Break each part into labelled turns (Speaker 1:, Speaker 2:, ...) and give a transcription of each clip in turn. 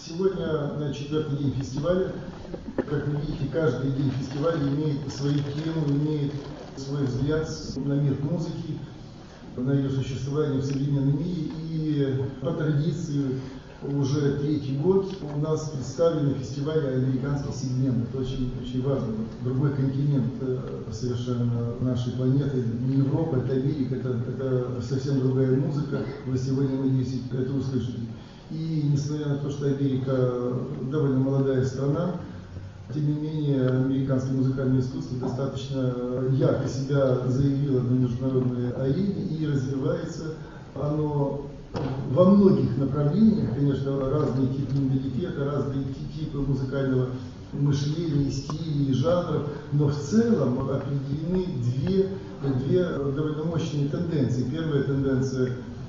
Speaker 1: Сегодня на четвертый день фестиваля. Как вы видите, каждый день фестиваля имеет свою тему, имеет свой взгляд на мир музыки, на ее существование в современном мире. И по традиции уже третий год у нас представлен на фестивале американский сегмент. Это очень важно. Другой континент совершенно нашей планеты. Не Европа, это Америка, это совсем другая музыка. Вы сегодня, надеюсь, это услышите. И несмотря на то, что Америка довольно молодая страна, тем не менее, американское музыкальное искусство достаточно ярко себя заявило на международной арене и развивается оно во многих направлениях, конечно, разные типы менталитета, разные типы музыкального мышления, стилей, жанров, но в целом определены две довольно мощные тенденции. Первая тенденция,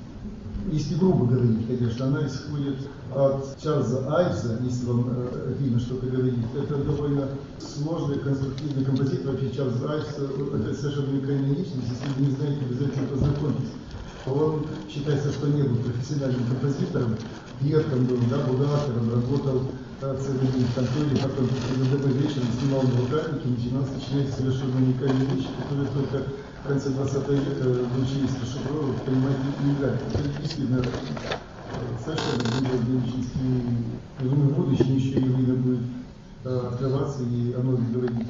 Speaker 1: если грубо говорить, конечно, она исходит от Чарльза Айвза, если вам видно что-то говорит. Это довольно сложный, конструктивный композитор. Вообще Чарльз Айвз – это совершенно уникальная личность. Если вы не знаете, обязательно познакомьтесь. Он считается, что не был профессиональным композитором, предком был, был автором, работал целый день в конторе, потом после вечером снимал на вокальнике, начинает совершенно уникальные вещи, которые только в конце 20 века научились расшифровывать, понимать и играть. Это действительно совершенно другая личность. И в будущем еще и время будет открываться и о многом говорить.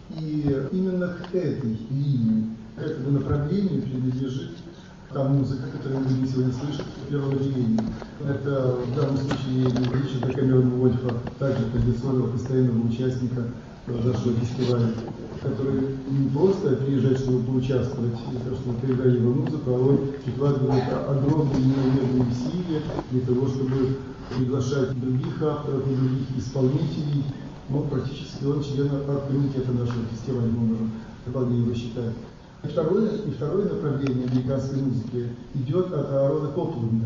Speaker 1: И именно к этой линии, к этому направлению принадлежит та музыка, которую мы будем сегодня слышать в первом отделении. Это в данном случае Ричарда Камерона Вольфа, также традиционного постоянного участника нашего фестиваля, который не просто приезжает, чтобы поучаствовать, чтобы поиграть его музыку, а он прикладывает огромные неимоверные усилия для того, чтобы приглашать других авторов, других исполнителей. Практически он член арт-комитета нашего фестиваля, мы можем вполне его считать. И второе направление американской музыки идет от Аарона Копленда.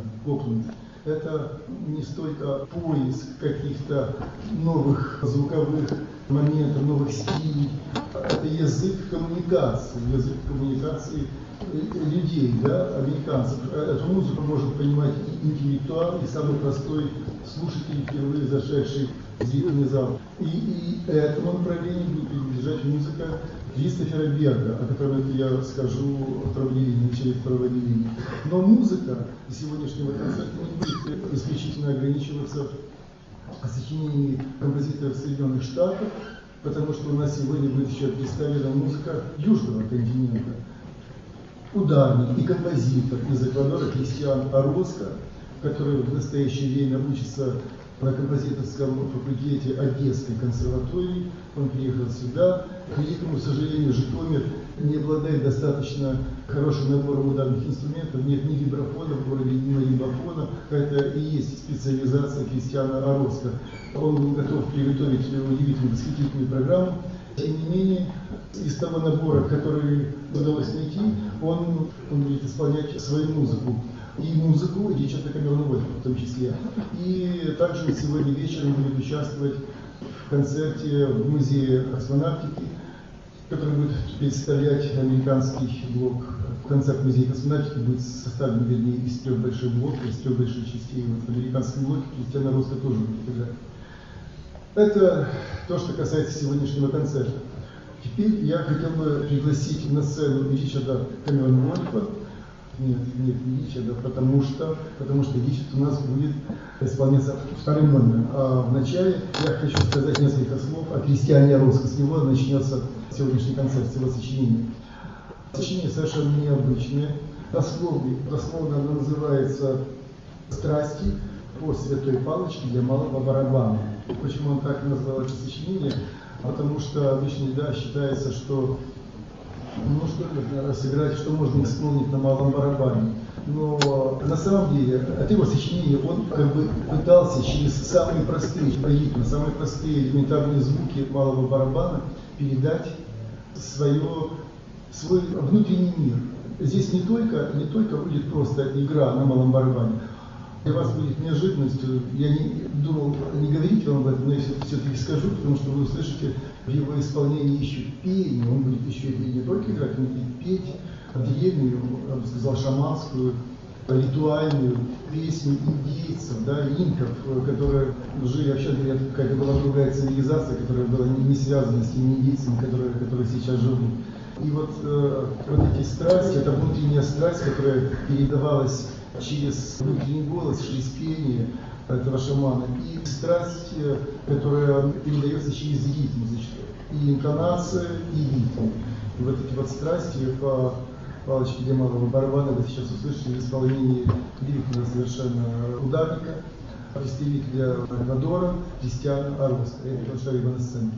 Speaker 1: Это не столько поиск каких-то новых звуковых моментов, новых стилей, это язык коммуникации людей, американцев. Эту музыку может понимать и интеллектуал, и самый простой слушатель, впервые зашедший в зрительный зал. И этому направлению будет принадлежать музыка Кристофера Берга, о котором я скажу в начале второго отделения. Но музыка сегодняшнего концерта не будет исключительно ограничиваться сочинениями композиторов Соединенных Штатов, потому что у нас сегодня будет еще представлена музыка Южного континента. Ударник и композитор из Эквадора Кристиан Ороско, который в настоящее время учится на композиторском факультете Одесской консерватории. Он приехал сюда. К великому сожалению, Житомир не обладает достаточно хорошим набором ударных инструментов. Нет ни вибрафона в городе, ни маримбафона. Это и есть специализация Кристиана Ороско. Он был готов приготовить удивительную, восхитительную программу. Тем не менее, из того набора, который удалось найти, он будет исполнять свою музыку. И музыку Ричарда Камерона Вольфа в том числе. И также сегодня вечером будет участвовать в концерте в музее космонавтики, который будет представлять американский блок. Концерт музея космонавтики будет составлен, вернее, из 3 больших блоков, из 3 больших частей. В американском блоке Кристиан Ороско тоже будет играть. Это то, что касается сегодняшнего концерта. Теперь я хотел бы пригласить на сцену Ричарда Камерона Вольфа. Нет, не Ричарда, потому что Ричард у нас будет исполняться вторым номером. А вначале я хочу сказать несколько слов о Кристиане Ороско. С него начнется сегодняшний концерт, с его сочинения. Сочинение совершенно необычное. Дословно оно называется «Страсти по святой палочке для малого барабана». Почему он так назвал это сочинение? Потому что обычно считается, что что сыграть, что можно исполнить на малом барабане. Но на самом деле от его сочинения он пытался через самые простые ритмы, самые простые элементарные звуки малого барабана передать свой внутренний мир. Здесь не только будет просто игра на малом барабане. Для вас будет неожиданностью, я не думал не говорить вам об этом, но я все-таки скажу, потому что вы услышите в его исполнении еще пение, он будет еще не только играть, он будет петь древнюю, я бы сказал, шаманскую ритуальную песню индейцев, да, инков, которые жили, вообще говорят, какая-то была другая цивилизация, которая была не связана с теми индейцами, которые сейчас живут. И вот эти страсти, это внутренняя страсть, которая передавалась через внутренний голос, через пение этого шамана, и страсть, которая передается через ритм, и интонация, и ритм. И вот эти вот страсти по палочке для малого барабана вы сейчас услышите в исполнении великого совершенно ударника, представителя Эквадора Кристиана Аргуса. Я приглашаю его на сцену.